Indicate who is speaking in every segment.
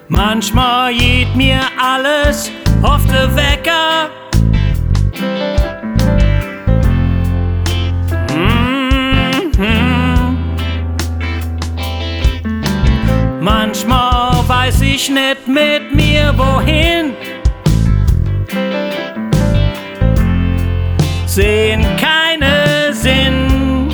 Speaker 1: Manchmal geht mir alles auf den Wecker. Manchmal weiß ich nicht mit mir wohin. Sehen keinen Sinn.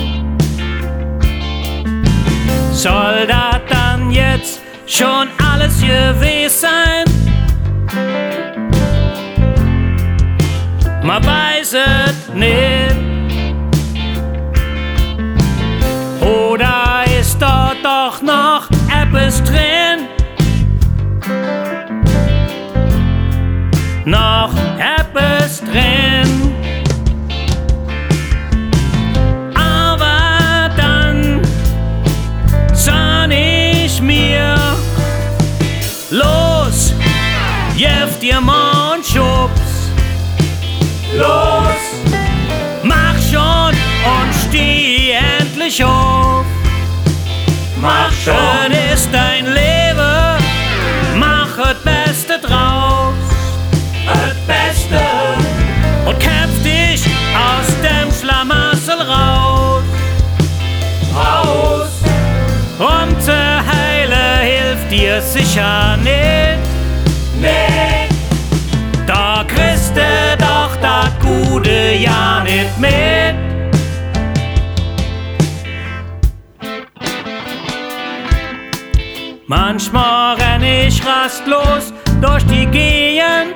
Speaker 1: Soll das dann jetzt schon alles gewesen sein? Man weiß es nicht. Oder ist da doch noch etwas drin? Noch etwas drin. Aber dann sah ich mir, los, jeft dir mal und schubs. Los, mach schon und steh endlich auf. Mach schon, ist dein Leben, mach das Beste draus. Das Beste. Und kämpf dich aus dem Schlamassel raus. Raus. Um zu heilen hilft dir sicher nicht. Nee. Da kriegst du doch das Gute ja nicht mit. Manchmal renn ich rastlos durch die Gegend,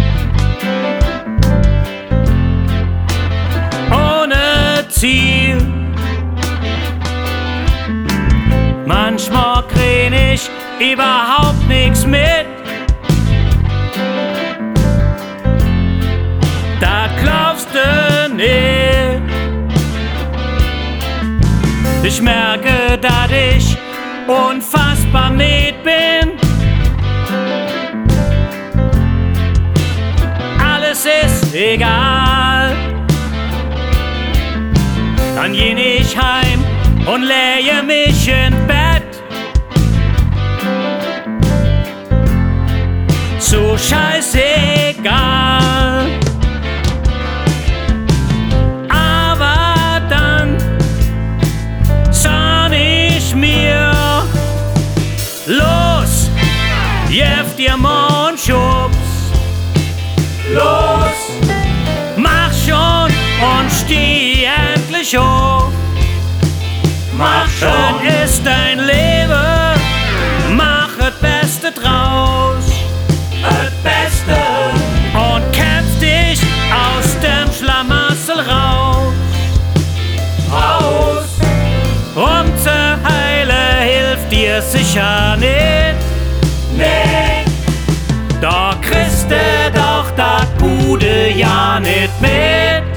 Speaker 1: ohne Ziel. Manchmal krieg ich überhaupt nichts mit. Das glaubst du nicht. Ich merke, dass ich unfassbar mit bin. Alles ist egal. Dann geh ich heim und lege mich in Bett. So scheißegal. Aber dann sah ich mir, los, jeft dir mal und schubs. Los, mach schon und steh endlich auf. Mach schon, ist dein Leben, mach das Beste draus. Das Beste. Und kämpf dich aus dem Schlamassel raus. Raus. Um zu heilen hilft dir sicher nicht. Nee. Da kriegst du doch das Gute ja nicht mit.